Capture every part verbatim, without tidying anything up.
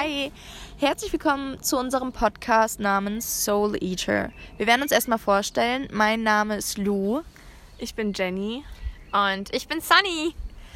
Hi, herzlich willkommen zu unserem Podcast namens Soul Eater. Wir werden uns erstmal vorstellen. Mein Name ist Lou. Ich bin Jenny. Und ich bin Sunny.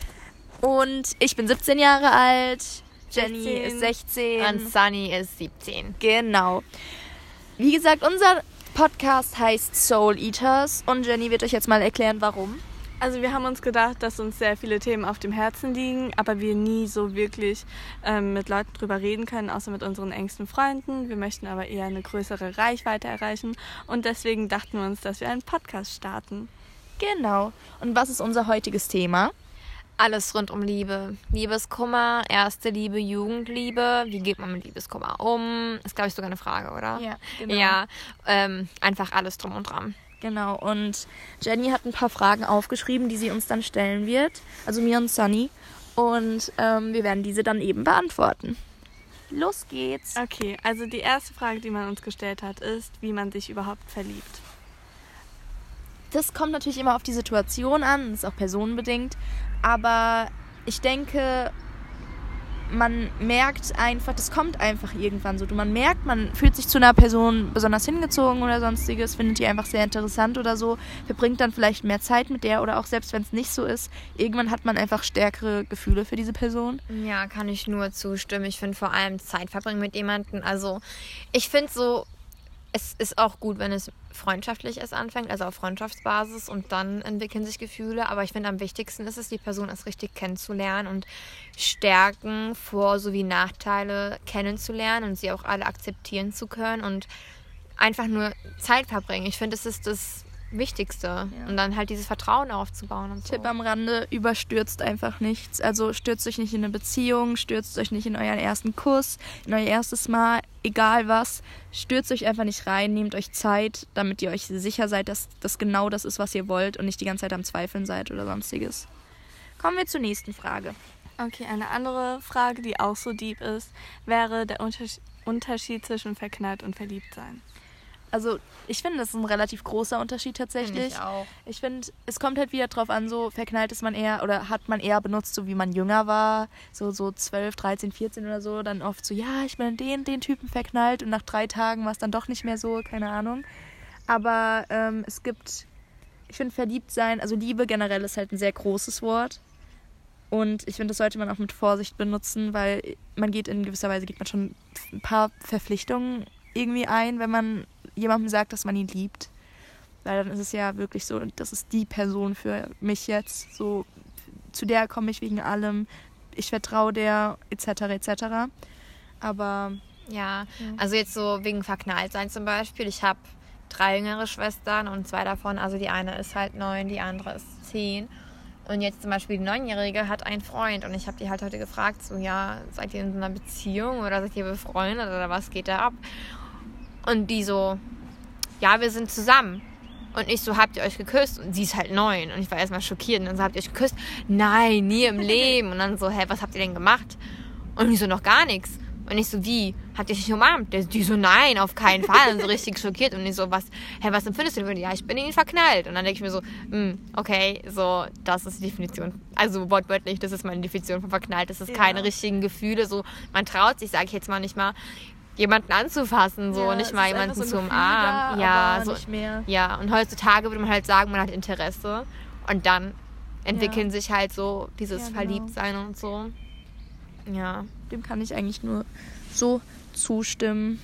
Und ich bin siebzehn Jahre alt. Jenny sechzehn. ist sechzehn. Und Sunny ist siebzehn. Genau. Wie gesagt, unser Podcast heißt Soul Eaters und Jenny wird euch jetzt mal erklären, warum. Also wir haben uns gedacht, dass uns sehr viele Themen auf dem Herzen liegen, aber wir nie so wirklich ähm, mit Leuten drüber reden können, außer mit unseren engsten Freunden. Wir möchten aber eher eine größere Reichweite erreichen und deswegen dachten wir uns, dass wir einen Podcast starten. Genau. Und was ist unser heutiges Thema? Alles rund um Liebe. Liebeskummer, erste Liebe, Jugendliebe. Wie geht man mit Liebeskummer um? Ist, glaube ich, sogar eine Frage, oder? Ja, genau. Ja, ähm, einfach alles drum und dran. Genau, und Jenny hat ein paar Fragen aufgeschrieben, die sie uns dann stellen wird, also mir und Sunny. Und ähm, wir werden diese dann eben beantworten. Los geht's. Okay, also die erste Frage, die man uns gestellt hat, ist, wie man sich überhaupt verliebt. Das kommt natürlich immer auf die Situation an, das ist auch personenbedingt. Aber ich denke, man merkt einfach, das kommt einfach irgendwann so. Man merkt, man fühlt sich zu einer Person besonders hingezogen oder sonstiges, findet die einfach sehr interessant oder so, verbringt dann vielleicht mehr Zeit mit der oder auch selbst wenn es nicht so ist, irgendwann hat man einfach stärkere Gefühle für diese Person. Ja, kann ich nur zustimmen. Ich finde vor allem Zeit verbringen mit jemandem. Also ich finde so, es ist auch gut, wenn es freundschaftlich erst anfängt, also auf Freundschaftsbasis und dann entwickeln sich Gefühle. Aber ich finde, am wichtigsten ist es, die Person erst richtig kennenzulernen und Stärken, Vor- sowie Nachteile kennenzulernen und sie auch alle akzeptieren zu können und einfach nur Zeit verbringen. Ich finde, das ist das Wichtigste. Ja. Und dann halt dieses Vertrauen aufzubauen und so. Tipp am Rande, überstürzt einfach nichts. Also stürzt euch nicht in eine Beziehung, stürzt euch nicht in euren ersten Kuss, in euer erstes Mal, egal was. Stürzt euch einfach nicht rein, nehmt euch Zeit, damit ihr euch sicher seid, dass das genau das ist, was ihr wollt und nicht die ganze Zeit am Zweifeln seid oder sonstiges. Kommen wir zur nächsten Frage. Okay, eine andere Frage, die auch so deep ist, wäre der Unterschied, Unterschied zwischen verknallt und verliebt sein. Also ich finde, das ist ein relativ großer Unterschied tatsächlich. Find ich auch. Ich finde, es kommt halt wieder drauf an, so verknallt ist man eher oder hat man eher benutzt, so wie man jünger war, so so zwölf, dreizehn, vierzehn oder so, dann oft so, ja, ich bin in den, den Typen verknallt und nach drei Tagen war es dann doch nicht mehr so, keine Ahnung. Aber ähm, es gibt, ich finde verliebt sein, also Liebe generell ist halt ein sehr großes Wort und ich finde, das sollte man auch mit Vorsicht benutzen, weil man geht in gewisser Weise, geht man schon ein paar Verpflichtungen irgendwie ein, wenn man jemandem sagt, dass man ihn liebt. Weil dann ist es ja wirklich so, das ist die Person für mich jetzt. So, zu der komme ich wegen allem. Ich vertraue der, et cetera et cetera. Aber Ja, also jetzt so wegen Verknalltsein zum Beispiel. Ich habe drei jüngere Schwestern und zwei davon, also die eine ist halt neun, die andere ist zehn. Und jetzt zum Beispiel die Neunjährige hat einen Freund und ich habe die halt heute gefragt, so ja, seid ihr in so einer Beziehung oder seid ihr befreundet oder was geht da ab? Und die so, ja, wir sind zusammen. Und ich so, habt ihr euch geküsst? Und sie ist halt neun. Und ich war erstmal schockiert. Und dann so, habt ihr euch geküsst? Nein, nie im Leben. Und dann so, hä, was habt ihr denn gemacht? Und ich so, noch gar nichts. Und ich so, wie? Habt ihr euch umarmt? Die so, nein, auf keinen Fall. Und so richtig schockiert. Und ich so, was, hä, was empfindest du denn? Ja, ich bin in ihn verknallt. Und dann denke ich mir so, mh, okay, so, das ist die Definition. Also wortwörtlich, das ist meine Definition von verknallt. Das ist Ja. keine richtigen Gefühle. So, man traut sich, sage ich jetzt mal nicht mal, jemanden anzufassen, so, ja, nicht es mal ist jemanden einfach so zu ein Gefühl umarmen. da, Ja, aber so, nicht mehr. ja, und heutzutage würde man halt sagen, man hat Interesse und dann entwickeln Ja. sich halt so dieses Ja, genau. Verliebtsein und so. Ja. Dem kann ich eigentlich nur so zustimmen.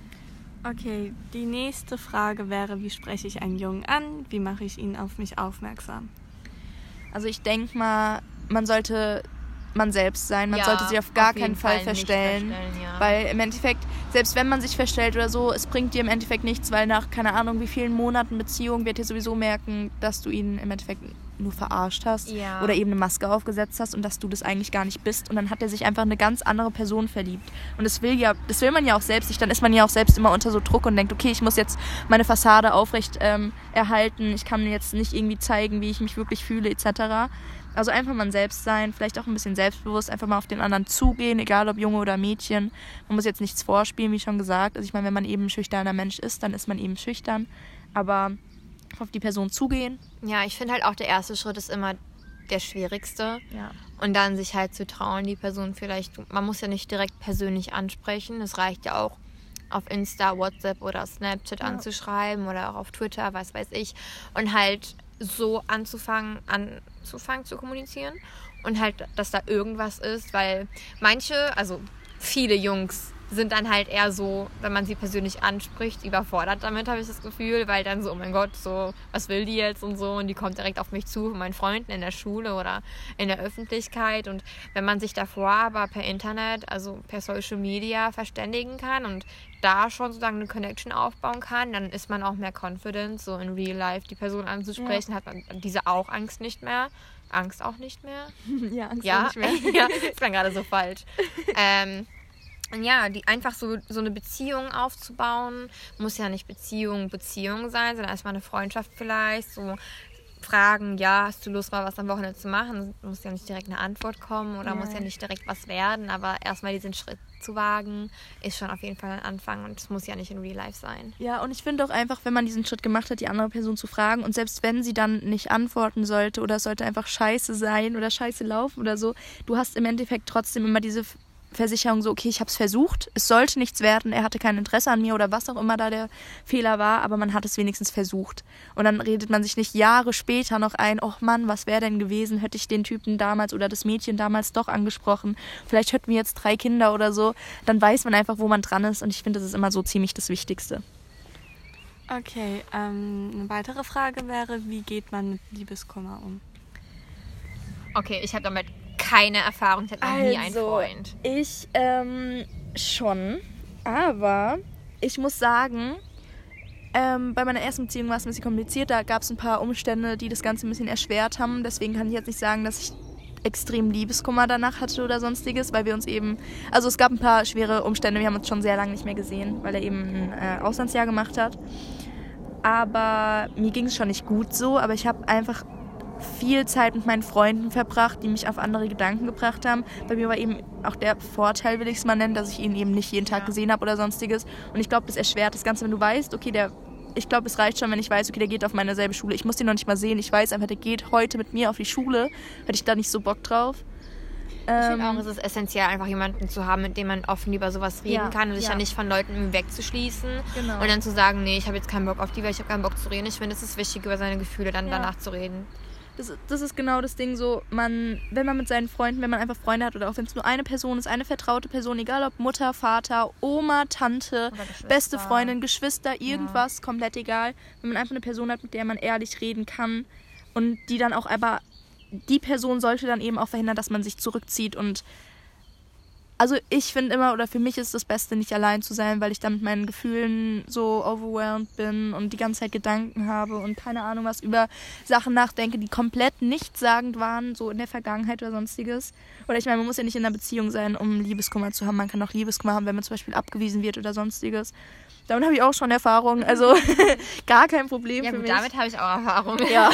Okay, die nächste Frage wäre, wie spreche ich einen Jungen an? Wie mache ich ihn auf mich aufmerksam? Also ich denke mal, man sollte man selbst sein. Man Ja, sollte sich auf gar auf jeden keinen Fall, Fall nicht verstellen. verstellen, ja. Weil im Endeffekt, selbst wenn man sich verstellt oder so, es bringt dir im Endeffekt nichts, weil nach, keine Ahnung, wie vielen Monaten Beziehung wird dir sowieso merken, dass du ihn im Endeffekt nur verarscht hast Ja. oder eben eine Maske aufgesetzt hast und dass du das eigentlich gar nicht bist. Und dann hat er sich einfach in eine ganz andere Person verliebt. Und das will ja, das will man ja auch selbst nicht. Dann ist man ja auch selbst immer unter so Druck und denkt, okay, ich muss jetzt meine Fassade aufrecht ähm, erhalten. Ich kann jetzt nicht irgendwie zeigen, wie ich mich wirklich fühle, et cetera. Also einfach man selbst sein, vielleicht auch ein bisschen selbstbewusst, einfach mal auf den anderen zugehen, egal ob Junge oder Mädchen. Man muss jetzt nichts vorspielen, wie schon gesagt. Also ich meine, wenn man eben ein schüchterner Mensch ist, dann ist man eben schüchtern. Aber auf die Person zugehen. Ja, ich finde halt auch, der erste Schritt ist immer der schwierigste. Ja. Und dann sich halt zu trauen, die Person vielleicht, man muss ja nicht direkt persönlich ansprechen. Es reicht ja auch, auf Insta, WhatsApp oder Snapchat ja. anzuschreiben oder auch auf Twitter, was weiß ich. Und halt so anzufangen, anzufangen zu kommunizieren. Und halt, dass da irgendwas ist, weil manche, also viele Jungs sind dann halt eher so, wenn man sie persönlich anspricht, überfordert damit, habe ich das Gefühl, weil dann so, oh mein Gott, so, was will die jetzt und so, und die kommt direkt auf mich zu, von meinen Freunden in der Schule oder in der Öffentlichkeit, und wenn man sich davor aber per Internet, also per Social Media verständigen kann und da schon sozusagen eine Connection aufbauen kann, dann ist man auch mehr confident, so in real life die Person anzusprechen, ja. hat man diese auch Angst nicht mehr. Angst auch nicht mehr? Ja, Angst ja? auch nicht mehr. Ja, ist dann gerade so falsch. ähm, Ja, die einfach so, so eine Beziehung aufzubauen, muss ja nicht Beziehung, Beziehung sein, sondern erstmal eine Freundschaft vielleicht, so fragen, ja, hast du Lust mal was am Wochenende zu machen? Muss ja nicht direkt eine Antwort kommen oder Nein. muss ja nicht direkt was werden, aber erstmal diesen Schritt zu wagen, ist schon auf jeden Fall ein Anfang, und es muss ja nicht in Real Life sein. Ja, und ich finde auch einfach, wenn man diesen Schritt gemacht hat, die andere Person zu fragen, und selbst wenn sie dann nicht antworten sollte oder es sollte einfach scheiße sein oder scheiße laufen oder so, du hast im Endeffekt trotzdem immer diese Versicherung so, okay, ich habe es versucht, es sollte nichts werden, er hatte kein Interesse an mir oder was auch immer da der Fehler war, aber man hat es wenigstens versucht. Und dann redet man sich nicht Jahre später noch ein, oh Mann, was wäre denn gewesen, hätte ich den Typen damals oder das Mädchen damals doch angesprochen, vielleicht hätten wir jetzt drei Kinder oder so, dann weiß man einfach, wo man dran ist, und ich finde, das ist immer so ziemlich das Wichtigste. Okay, ähm, eine weitere Frage wäre, wie geht man mit Liebeskummer um? Okay, ich habe damit keine Erfahrung, ich hatte noch also, nie einen Freund. Ich ähm, schon, aber ich muss sagen, ähm, bei meiner ersten Beziehung war es ein bisschen kompliziert, da gab es ein paar Umstände, die das Ganze ein bisschen erschwert haben, deswegen kann ich jetzt nicht sagen, dass ich extrem Liebeskummer danach hatte oder sonstiges, weil wir uns eben, also es gab ein paar schwere Umstände, wir haben uns schon sehr lange nicht mehr gesehen, weil er eben ein äh, Auslandsjahr gemacht hat, aber mir ging es schon nicht gut so, aber ich habe einfach viel Zeit mit meinen Freunden verbracht, die mich auf andere Gedanken gebracht haben. Bei mir war eben auch der Vorteil, will ich es mal nennen, dass ich ihn eben nicht jeden Tag ja. gesehen habe oder sonstiges. Und ich glaube, das erschwert das Ganze, wenn du weißt, okay, der, ich glaube, es reicht schon, wenn ich weiß, okay, der geht auf meine selbe Schule. Ich muss den noch nicht mal sehen. Ich weiß einfach, der geht heute mit mir auf die Schule. Hätte ich da nicht so Bock drauf. Ich finde auch, es ist essentiell, einfach jemanden zu haben, mit dem man offen über sowas reden ja, kann und sich ja. ja nicht von Leuten wegzuschließen genau. und dann zu sagen, nee, ich habe jetzt keinen Bock auf die, weil ich habe keinen Bock zu reden. Ich finde, es ist wichtig, über seine Gefühle dann ja. danach zu reden. Das, das ist genau das Ding so, man, wenn man mit seinen Freunden, wenn man einfach Freunde hat oder auch wenn es nur eine Person ist, eine vertraute Person, egal ob Mutter, Vater, Oma, Tante, beste Freundin, Geschwister, irgendwas, ja. komplett egal. Wenn man einfach eine Person hat, mit der man ehrlich reden kann und die dann auch, aber die Person sollte dann eben auch verhindern, dass man sich zurückzieht und also ich finde immer, oder für mich ist das Beste, nicht allein zu sein, weil ich dann mit meinen Gefühlen so overwhelmed bin und die ganze Zeit Gedanken habe und keine Ahnung was über Sachen nachdenke, die komplett nichtssagend waren, so in der Vergangenheit oder sonstiges. Oder ich meine, man muss ja nicht in einer Beziehung sein, um Liebeskummer zu haben. Man kann auch Liebeskummer haben, wenn man zum Beispiel abgewiesen wird oder sonstiges. Damit habe ich auch schon Erfahrung, also gar kein Problem ja, für gut, mich. Damit habe ich auch Erfahrung. Ja,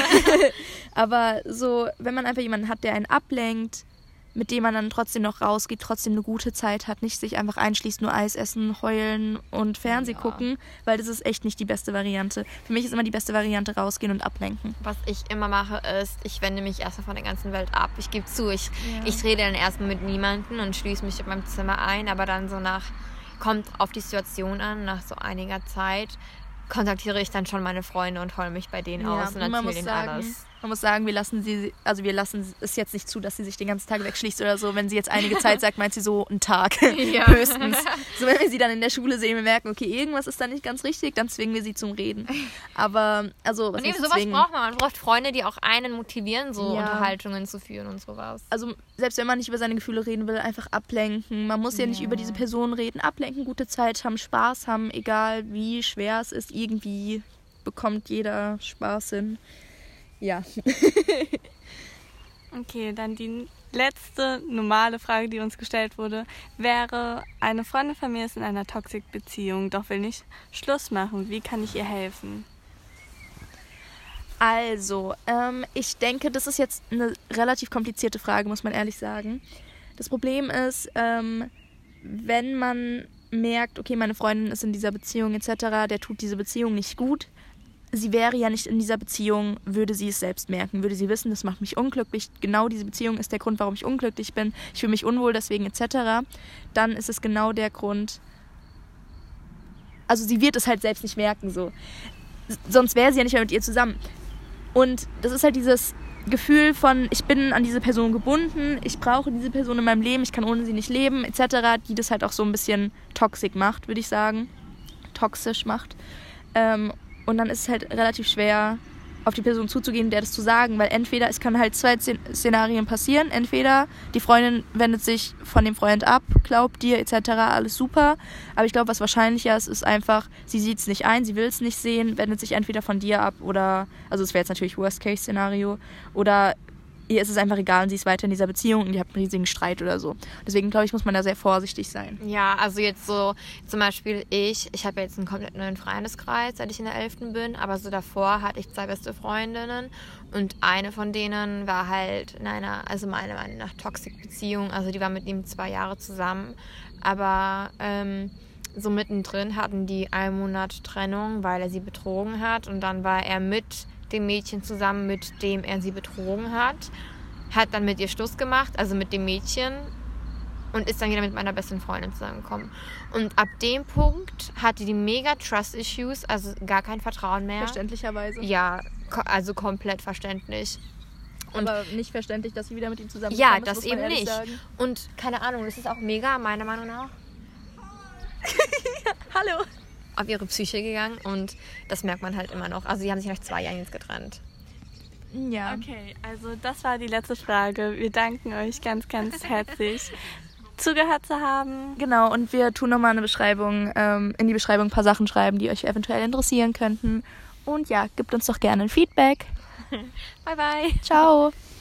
aber so, wenn man einfach jemanden hat, der einen ablenkt, mit dem man dann trotzdem noch rausgeht, trotzdem eine gute Zeit hat, nicht sich einfach einschließt, nur Eis essen, heulen und Fernseh ja. gucken, weil das ist echt nicht die beste Variante. Für mich ist immer die beste Variante rausgehen und ablenken. Was ich immer mache ist, ich wende mich erstmal von der ganzen Welt ab. Ich gebe zu, ich, ja. ich rede dann erstmal mit niemandem und schließe mich in meinem Zimmer ein, aber dann so nach, kommt auf die Situation an, nach so einiger Zeit kontaktiere ich dann schon meine Freunde und heule mich bei denen ja, aus und erzähle ihnen alles. Man muss sagen, wir lassen sie, also wir lassen es jetzt nicht zu, dass sie sich den ganzen Tag wegschließt oder so. Wenn sie jetzt einige Zeit sagt, meint sie so einen Tag ja. höchstens. So, wenn wir sie dann in der Schule sehen, wir merken, okay, irgendwas ist da nicht ganz richtig, dann zwingen wir sie zum Reden. Aber, also, was und eben sowas zwingen? braucht man. Man braucht Freunde, die auch einen motivieren, so ja. Unterhaltungen zu führen und sowas. Also, selbst wenn man nicht über seine Gefühle reden will, einfach ablenken. Man muss ja, ja nicht über diese Person reden. Ablenken, gute Zeit haben, Spaß haben, egal wie schwer es ist, irgendwie bekommt jeder Spaß hin. Ja. Okay, dann die letzte normale Frage, die uns gestellt wurde, wäre, eine Freundin von mir ist in einer Toxic-Beziehung, doch will nicht Schluss machen. Wie kann ich ihr helfen? Also, ähm, ich denke, das ist jetzt eine relativ komplizierte Frage, muss man ehrlich sagen. Das Problem ist, ähm, wenn man merkt, okay, meine Freundin ist in dieser Beziehung et cetera, der tut diese Beziehung nicht gut, sie wäre ja nicht in dieser Beziehung, würde sie es selbst merken, würde sie wissen, das macht mich unglücklich, genau diese Beziehung ist der Grund, warum ich unglücklich bin, ich fühle mich unwohl deswegen et cetera, dann ist es genau der Grund, also sie wird es halt selbst nicht merken, so. Sonst wäre sie ja nicht mehr mit ihr zusammen. Und das ist halt dieses Gefühl von, ich bin an diese Person gebunden, ich brauche diese Person in meinem Leben, ich kann ohne sie nicht leben, et cetera, die das halt auch so ein bisschen toxisch macht, würde ich sagen. Toxisch macht. Ähm, und dann ist es halt relativ schwer, auf die Person zuzugehen, der das zu sagen, weil entweder, es kann halt zwei Szenarien passieren, entweder die Freundin wendet sich von dem Freund ab, glaubt dir et cetera, alles super, aber ich glaube, was wahrscheinlicher ist, ist einfach, sie sieht es nicht ein, sie will es nicht sehen, wendet sich entweder von dir ab oder, also es wäre jetzt natürlich Worst-Case-Szenario, oder ihr ist es einfach egal und sie ist weiter in dieser Beziehung und ihr habt einen riesigen Streit oder so. Deswegen, glaube ich, muss man da sehr vorsichtig sein. Ja, also jetzt so zum Beispiel ich, ich habe jetzt einen komplett neuen Freundeskreis, seit ich in der elften bin, aber so davor hatte ich zwei beste Freundinnen und eine von denen war halt in einer, also meiner Meinung nach, Toxic-Beziehung, also die war mit ihm zwei Jahre zusammen, aber ähm, so mittendrin hatten die einen Monat Trennung, weil er sie betrogen hat und dann war er mit dem Mädchen zusammen, mit dem er sie betrogen hat, hat dann mit ihr Schluss gemacht, also mit dem Mädchen und ist dann wieder mit meiner besten Freundin zusammengekommen. Und ab dem Punkt hatte die mega Trust-Issues, also gar kein Vertrauen mehr. Verständlicherweise. Ja, ko- also komplett verständlich. Und aber nicht verständlich, dass sie wieder mit ihm zusammen ja, ist, das muss man eben ehrlich nicht. sagen. Und keine Ahnung, das ist auch mega, meiner Meinung nach, Hallo. auf ihre Psyche gegangen und das merkt man halt immer noch. Also die haben sich nach zwei Jahren jetzt getrennt. Ja. Okay, also das war die letzte Frage. Wir danken euch ganz, ganz herzlich, zugehört zu haben. Genau, und wir tun nochmal eine Beschreibung, ähm, in die Beschreibung ein paar Sachen schreiben, die euch eventuell interessieren könnten. Und ja, gebt uns doch gerne ein Feedback. Bye, bye. Ciao.